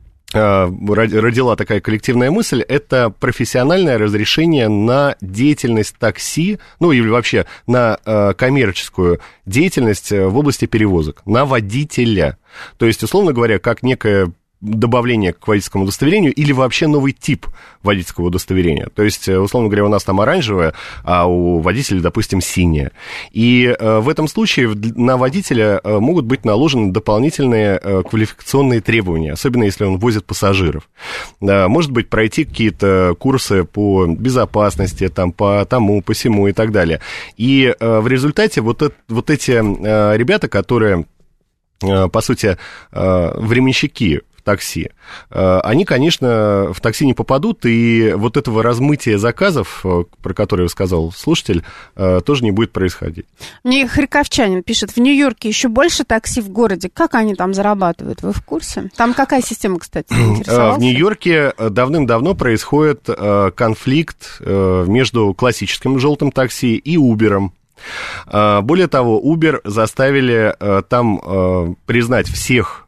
родила такая коллективная мысль, это профессиональное разрешение на деятельность такси, ну или вообще на коммерческую деятельность в области перевозок, на водителя. То есть, условно говоря, как некое добавление к водительскому удостоверению или вообще новый тип водительского удостоверения. То есть, условно говоря, у нас там оранжевое, а у водителя, допустим, синее. И в этом случае на водителя могут быть наложены дополнительные квалификационные требования, особенно если он возит пассажиров. Может быть, пройти какие-то курсы по безопасности, там, по тому, по сему и так далее. И в результате вот эти ребята, которые, по сути, временщики такси, они, конечно, в такси не попадут, и вот этого размытия заказов, про которое сказал слушатель, тоже не будет происходить. Мне Харьковчанин пишет, в Нью-Йорке еще больше такси в городе. Как они там зарабатывают? Вы в курсе? Там какая система, кстати, в Нью-Йорке давным-давно происходит конфликт между классическим желтым такси и Uber'ом. Более того, Uber заставили там признать всех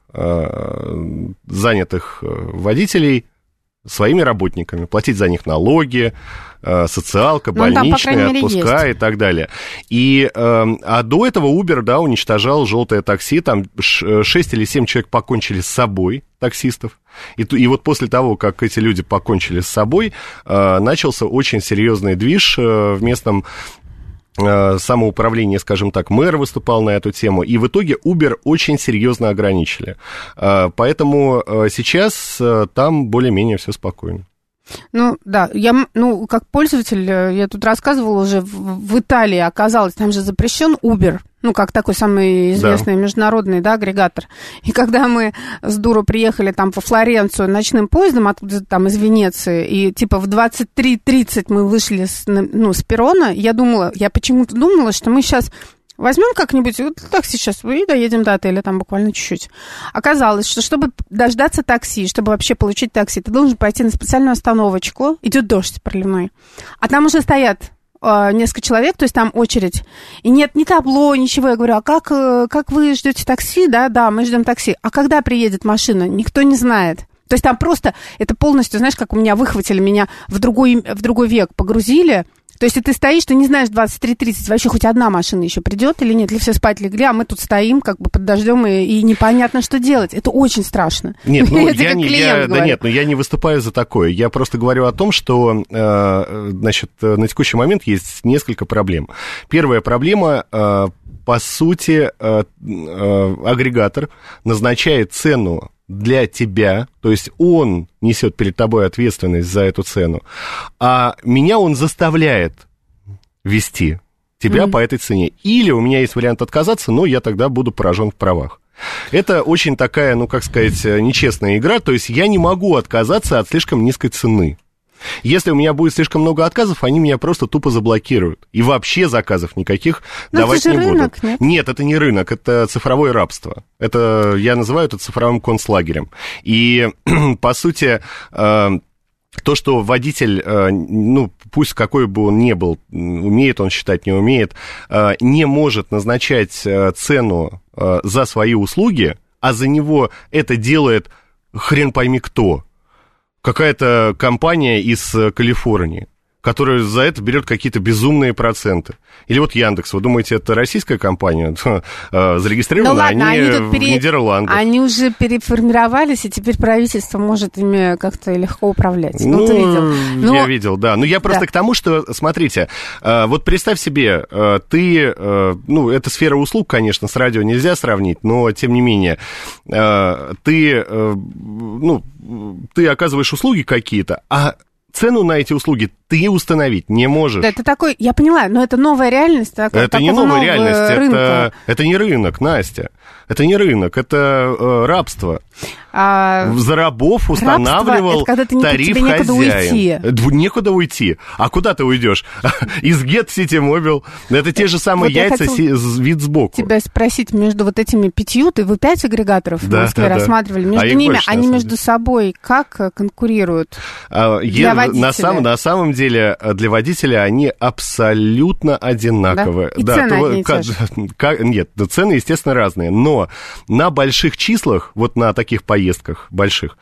занятых водителей своими работниками, платить за них налоги, социалка, больничные, отпуска и так далее. А до этого Uber, да, уничтожал желтое такси, там 6 или 7 человек покончили с собой, таксистов. И вот после того, как эти люди покончили с собой, начался очень серьезный движ в местном самоуправление, скажем так, мэр выступал на эту тему, и в итоге Uber очень серьезно ограничили. Поэтому сейчас там более-менее все спокойно. Ну, да, как пользователь, я тут рассказывала уже, в Италии оказалось, там же запрещен Uber, как такой самый известный международный, агрегатор. И когда мы с дуру приехали там по Флоренцию ночным поездом, откуда там из Венеции, и типа в 23:30 мы вышли с перрона, я почему-то думала, что мы сейчас возьмем как-нибудь, вот так сейчас, и доедем до отеля, там буквально чуть-чуть. Оказалось, что чтобы дождаться такси, чтобы вообще получить такси, ты должен пойти на специальную остановочку, идет дождь проливной, а там уже стоят несколько человек, то есть там очередь, и нет ни табло, ничего. Я говорю, а как вы ждете такси? Да, мы ждем такси. А когда приедет машина? Никто не знает. То есть там просто, это полностью, знаешь, как у меня выхватили меня в другой век, погрузили. То есть ты стоишь, ты не знаешь 23:30, вообще хоть одна машина еще придет или нет, или все спать легли, а мы тут стоим как бы под дождем, и непонятно, что делать. Это очень страшно. Нет, я не выступаю за такое. Я просто говорю о том, что, значит, на текущий момент есть несколько проблем. Первая проблема, по сути, агрегатор назначает цену для тебя, то есть он несет перед тобой ответственность за эту цену, а меня он заставляет вести тебя по этой цене. Или у меня есть вариант отказаться, но я тогда буду поражен в правах. Это очень такая, ну, как сказать, нечестная игра, то есть я не могу отказаться от слишком низкой цены. Если у меня будет слишком много отказов, они меня просто тупо заблокируют. И вообще заказов никаких давать не будут. Рынок, нет? Нет, это не рынок, это цифровое рабство. Это, я называю это цифровым концлагерем. И, по сути, то, что водитель, ну, пусть какой бы он ни был, умеет он считать, не умеет, не может назначать цену за свои услуги, а за него это делает хрен пойми кто. Какая-то компания из Калифорнии, которая за это берет какие-то безумные проценты. Или вот Яндекс, вы думаете, это российская компания? Зарегистрированы они в Нидерландах. Они уже переформировались, и теперь правительство может ими как-то легко управлять. Ну, ты видел. Я видел, да. Но я просто к тому, что, смотрите, вот представь себе, ты, ну, это сфера услуг, конечно, с радио нельзя сравнить, но, тем не менее, ты, ну, ты оказываешь услуги какие-то, а цену на эти услуги ты установить не можешь. Да, это такой, я поняла, но это новая реальность. Это не новая реальность, это не рынок, Настя. Это не рынок, это рабство. За рабов устанавливал тариф хозяин. Некуда уйти. А куда ты уйдешь? Из Get City Mobile. Это те же самые вот яйца, вид сбоку. Тебя спросить, между вот этими 5, вы 5 агрегаторов в Москве рассматривали, между ними, они между собой как конкурируют для водителя? На самом деле, для водителя они абсолютно одинаковые. Да? И цены одни и те же? Нет, цены, естественно, разные. Но на больших числах, вот на таких поездках больших,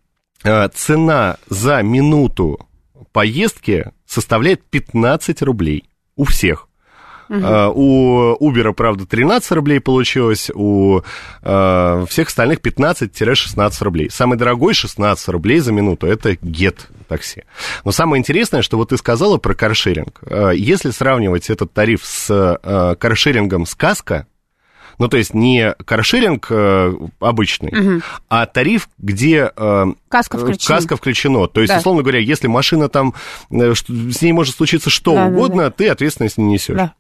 цена за минуту поездки составляет 15 рублей у всех. У Uber, правда, 13 рублей получилось, у всех остальных 15-16 рублей. Самый дорогой 16 рублей за минуту, это Get такси. Но самое интересное, что вот ты сказала про каршеринг. Если сравнивать этот тариф с каршерингом «Сказка», ну, то есть не каршеринг обычный, а тариф, где каска включено. То есть, условно говоря, если машина там, с ней может случиться что угодно, ты ответственность не несешь.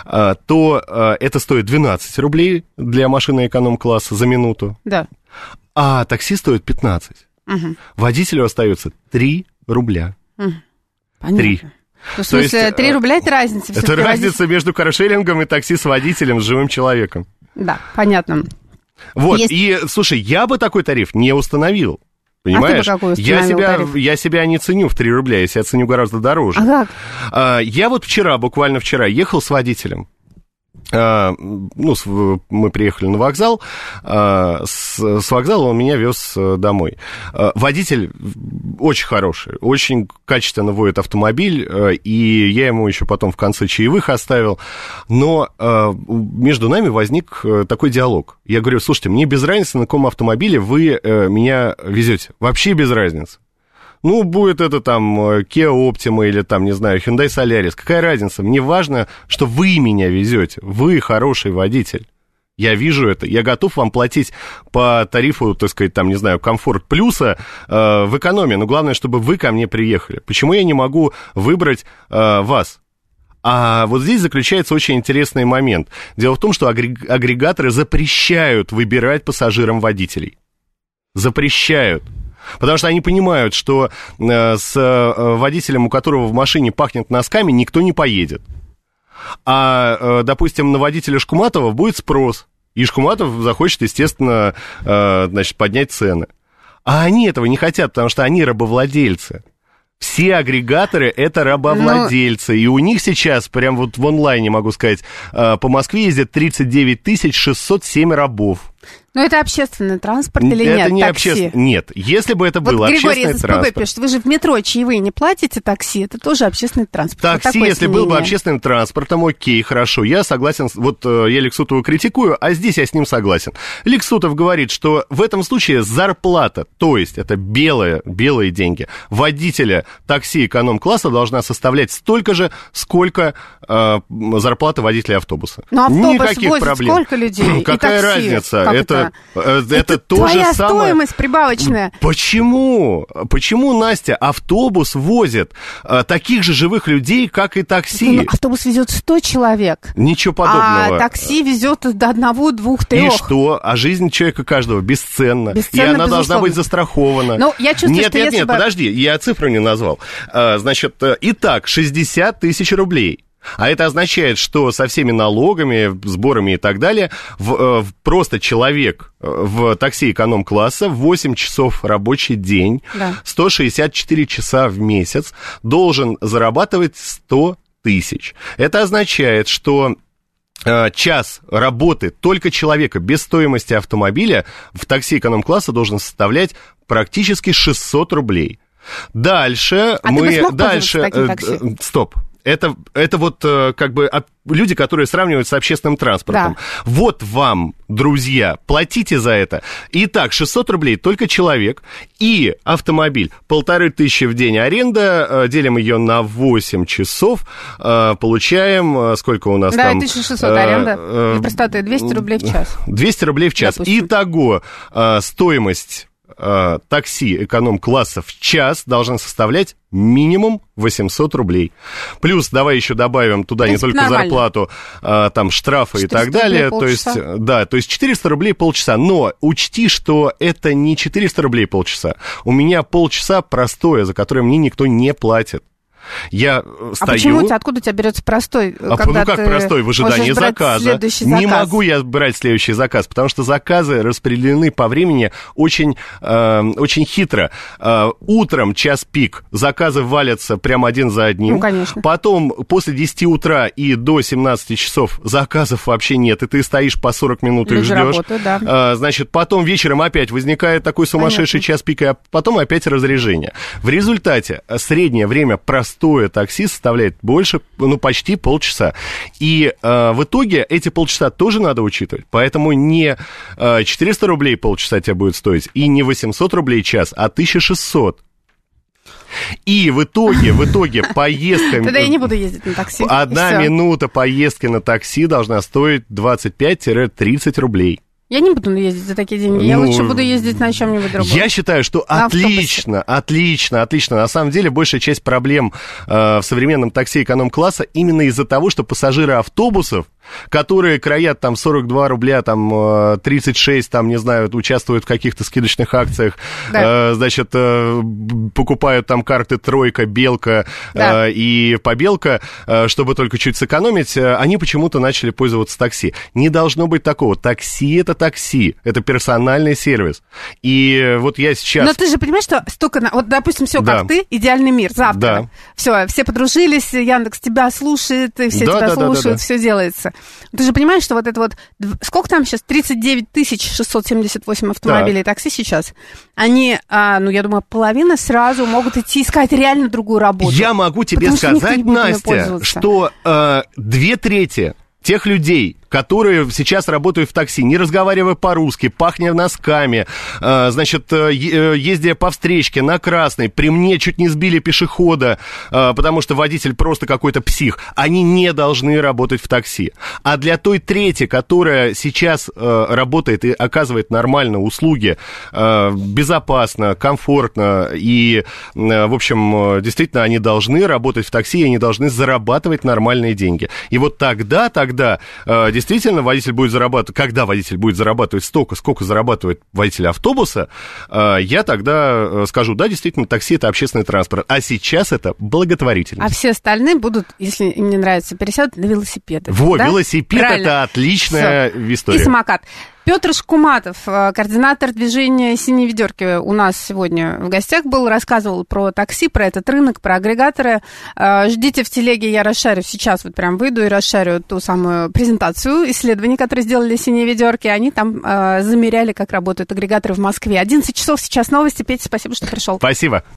То это стоит 12 рублей для машины эконом-класса за минуту. Да. А такси стоит 15. Водителю остается 3 рубля. Понятно. 3. Ну, в смысле, 3 рубля – это разница. Это разница между каршерингом и такси с водителем, с живым человеком. Да, понятно. Вот, и, слушай, я бы такой тариф не установил. Понимаешь? А ты бы какой установил тариф? Я себя не ценю в 3 рубля, я себя ценю гораздо дороже. А как? Я вот буквально вчера, ехал с водителем. Ну, мы приехали на вокзал, с вокзала он меня вез домой. Водитель очень хороший, очень качественно водит автомобиль, и я ему еще потом в конце чаевых оставил, но между нами возник такой диалог. Я говорю: слушайте, мне без разницы, на каком автомобиле вы меня везете, вообще без разницы. Ну, будет это там Kia Optima или там, не знаю, Hyundai Solaris. Какая разница? Мне важно, что вы меня везете. Вы хороший водитель. Я вижу это. Я готов вам платить по тарифу, так сказать, там, не знаю, комфорт плюса в экономии. Но главное, чтобы вы ко мне приехали. Почему я не могу выбрать вас? А вот здесь заключается очень интересный момент. Дело в том, что агрегаторы запрещают выбирать пассажирам водителей. Запрещают. Потому что они понимают, что с водителем, у которого в машине пахнет носками, никто не поедет. А, допустим, на водителя Шкуматова будет спрос. И Шкуматов захочет, естественно, значит, поднять цены. А они этого не хотят, потому что они рабовладельцы. Все агрегаторы – это рабовладельцы. И у них сейчас, прям вот в онлайне, могу сказать, по Москве ездят 39 607 рабов. Но это общественный транспорт или нет? Это не такси? общественный. Нет, если бы это был общественный транспорт. Григорий пишет, вы же в метро чаевые не платите такси, это тоже общественный транспорт. Такси, если был бы общественным транспортом, окей, хорошо, я согласен, вот я Лексутова критикую, а здесь я с ним согласен. Лексутов говорит, что в этом случае зарплата, то есть это белые деньги, водителя такси эконом-класса должна составлять столько же, сколько зарплата водителя автобуса. Но автобус никаких возит проблем. Сколько людей? Какая разница? Это то твоя же самое. стоимость прибавочная. Почему, Настя, автобус возит таких же живых людей, как и такси? Ну, автобус везет 100 человек. Ничего подобного. А такси везет до 1, 2, 3. И что? А жизнь человека каждого бесценна. И она должна быть застрахована. Ну, я чувствую, Нет, подожди, я цифру не назвал. Значит, итак, 60 тысяч рублей. А это означает, что со всеми налогами, сборами и так далее, просто человек в такси эконом-класса в 8 часов рабочий день, 164 часа в месяц должен зарабатывать 100 тысяч. Это означает, что час работы только человека без стоимости автомобиля в такси эконом-класса должен составлять практически 600 рублей. Дальше ты бы смог пользоваться таким такси? Стоп. Это вот как бы люди, которые сравнивают с общественным транспортом. Да. Вот вам, друзья, платите за это. Итак, 600 рублей только человек и автомобиль. 1500 в день аренда, делим ее на 8 часов, получаем, сколько у нас там? 1600 аренда, для простоты 200 рублей в час. 200 рублей в час. Допустим. Итого стоимость такси эконом-класса в час должна составлять минимум 800 рублей. Плюс давай еще добавим туда не только зарплату, там штрафы и так далее. То есть, то есть 400 рублей полчаса. Но учти, что это не 400 рублей полчаса. У меня полчаса простое, за которое мне никто не платит. Я стою... Откуда у тебя берется простой? Как простой? В ожидании заказа. Не могу я брать следующий заказ, потому что заказы распределены по времени очень хитро. Утром час пик, заказы валятся прямо один за одним. Ну, конечно. Потом после 10 утра и до 17 часов заказов вообще нет, и ты стоишь по 40 минут и ждешь. Работают, да. Значит, потом вечером опять возникает такой сумасшедший час пика, а потом опять разрежение. В результате среднее время простое такси составляет больше, почти полчаса. И в итоге эти полчаса тоже надо учитывать. Поэтому не 400 рублей полчаса тебе будет стоить, и не 800 рублей час, а 1600. И в итоге поездка... Тогда я не буду ездить на такси. 1 минута поездки на такси должна стоить 25-30 рублей. Я не буду ездить за такие деньги, я лучше буду ездить на чем-нибудь другом. Я считаю, что отлично. На самом деле, большая часть проблем в современном такси эконом-класса именно из-за того, что пассажиры автобусов, которые краят там 42 рубля, там 36, там, не знаю, участвуют в каких-то скидочных акциях, да. Значит, покупают там карты «Тройка», «Белка», да. И «Побелка», чтобы только чуть сэкономить, они почему-то начали пользоваться такси. Не должно быть такого. Такси — это персональный сервис. И вот я сейчас... Но ты же понимаешь, что столько... Вот, допустим, все как ты, идеальный мир, завтра. Да. Все подружились, Яндекс тебя слушает, все тебя слушают, все делается. Ты же понимаешь, что вот это вот... Сколько там сейчас? 39 678 автомобилей такси сейчас. Они, я думаю, половина сразу могут идти искать реально другую работу. Я могу тебе сказать, Настя, что 2/3 тех людей, которые сейчас работают в такси, не разговаривая по-русски, пахня носками, значит, ездя по встречке на красной, при мне чуть не сбили пешехода, потому что водитель просто какой-то псих, они не должны работать в такси. А для той трети, которая сейчас работает и оказывает нормальные услуги, безопасно, комфортно, и, в общем, действительно, они должны работать в такси, и они должны зарабатывать нормальные деньги. И вот тогда действительно, водитель будет зарабатывать, когда водитель будет зарабатывать столько, сколько зарабатывает водитель автобуса, я тогда скажу, да, действительно, такси — это общественный транспорт, а сейчас это благотворительность. А все остальные будут, если им не нравится, пересядут на велосипеды. Вот, да? Велосипед — это отличная история. И самокат. Петр Шкуматов, координатор движения «Синие ведерки», у нас сегодня в гостях был, рассказывал про такси, про этот рынок, про агрегаторы. Ждите в телеге, я расшарю сейчас, вот прям выйду и расшарю ту самую презентацию исследований, которые сделали «Синие ведерки». Они там замеряли, как работают агрегаторы в Москве. 11 часов сейчас новости. Петя, спасибо, что пришел. Спасибо.